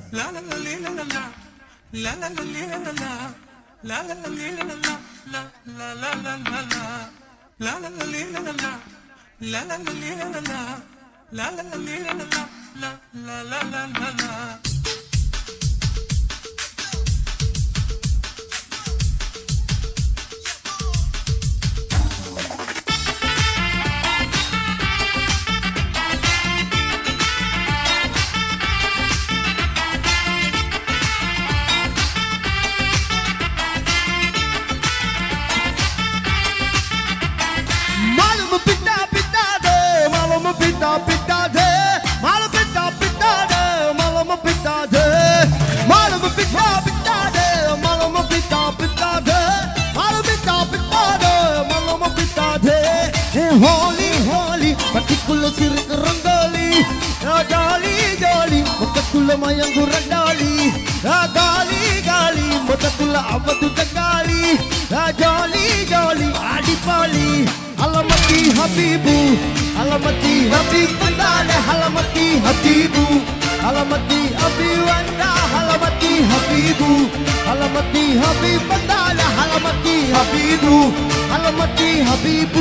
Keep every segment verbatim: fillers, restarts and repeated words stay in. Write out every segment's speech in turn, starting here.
Holy, holy, particular sirik ranggali, jolly, jolly, mutakula mayangu ranggali, gali, gali, mutakula abadu ranggali, jolly, jolly, adipali, alamati habibu, alamati habib bandale, alamati habibu, alamati habiwanda, alamati habibu, alamati habib bandale, alamati habibu, alamati habibu.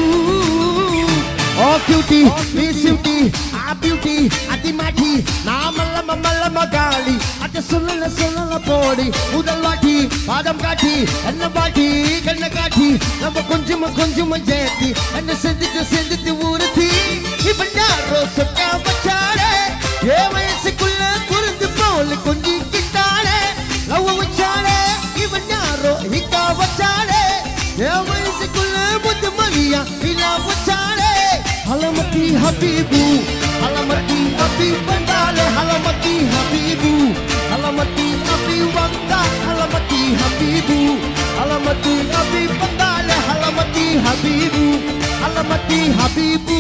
Oh cutie, Miss Cutie, ah beauty, adi mati, namalla mamalla magali, adi sulala sulala podi, udalati, padam kati, enna bati, kanna kati, namba konjuma konjuma jeti, enna sendithu sendithu urthi, ibandaro sokka vachare, ye vayasikulla kurundu pol konji kittale, love vachare, ibandaro hikka vachare, ye vayasikulla muddu mariya, ila vachare. Halamati habibu, halamati habib bandale, halamati habibu, halamati habib wanda, halamati habibu, halamati habib bandale, halamati habibu, halamati habibu.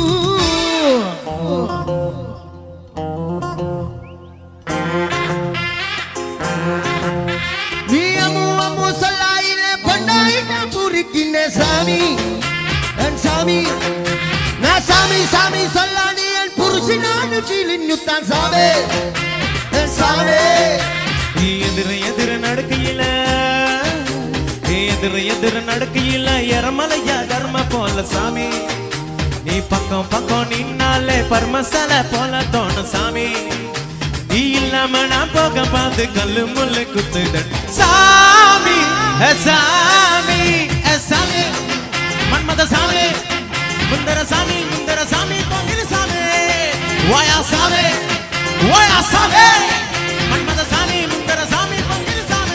Ni amu amu salaile pandai na burikine sami, and sami. Na sami sami solani el purushinanu feeling yutan sabe el sabe எதிர எதிர நடக்கையில எதிர எதிர நடக்கையில எரமலையா தர்ம போல சாமி நீ பக்கம் பக்கம் நின்னாலே பர்மசல போல தோணும் சாமி நீ இல்லாம நான் போக பார்த்து கல்லு முள்ளு குத்துடன் சாமி சாமி சாமி மன்மத சாமி Mundara Sami, Mundara Sami, Pongiri Sami, Waya Sami, Waya Sami, Manmada Sami, Mundara Sami, Pongiri Sami.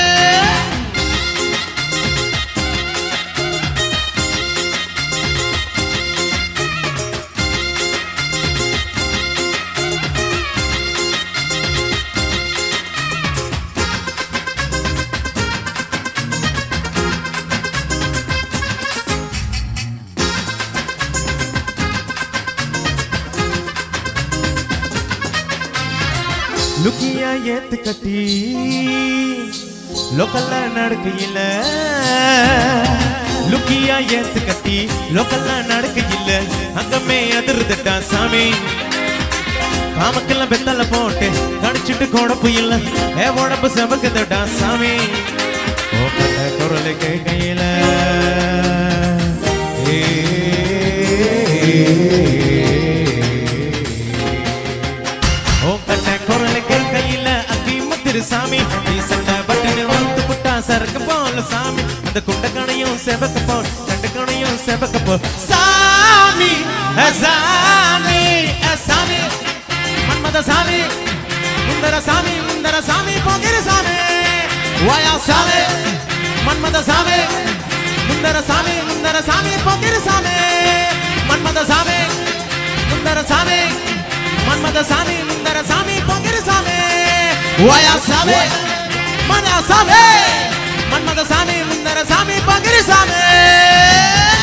லுக்கியா ஏத்து கட்டி லோக்கல்ல நடக்கையில லுக்கியா ஏத்து கட்டி லோக்கல்ல நடக்கையில அங்கமே அதிர்தட்டா சாமி காமக்கெல்லாம் பெத்தல போட்டு கடிச்சிட்டு கொடப்பு இல்ல ஏ உடம்பு செவக்குதட்டா சாமி ஓ கட்ட குரல் கேட்கையில ஏ சாமி நீ சண்ட பட்டனு வந்து புட்டா சரக்கு போல சாமி அந்த குண்ட கணையும் செவக்க போல் கண்ட கணையும் செவக்க போல் சாமி சாமி சாமி மன்மத சாமி முந்தர சாமி முந்தர சாமி போகிற சாமி வாயா சாமி மன்மத சாமி முந்தர சாமி முந்தர சாமி போகிற சாமி மன்மத சாமி முந்தர சாமி மன்மத சாமி முந்தர சாமி போகிற சாமி Waya Sami, Mana Sami, Manmada Sami, Mundara Sami, Pangiri Sami.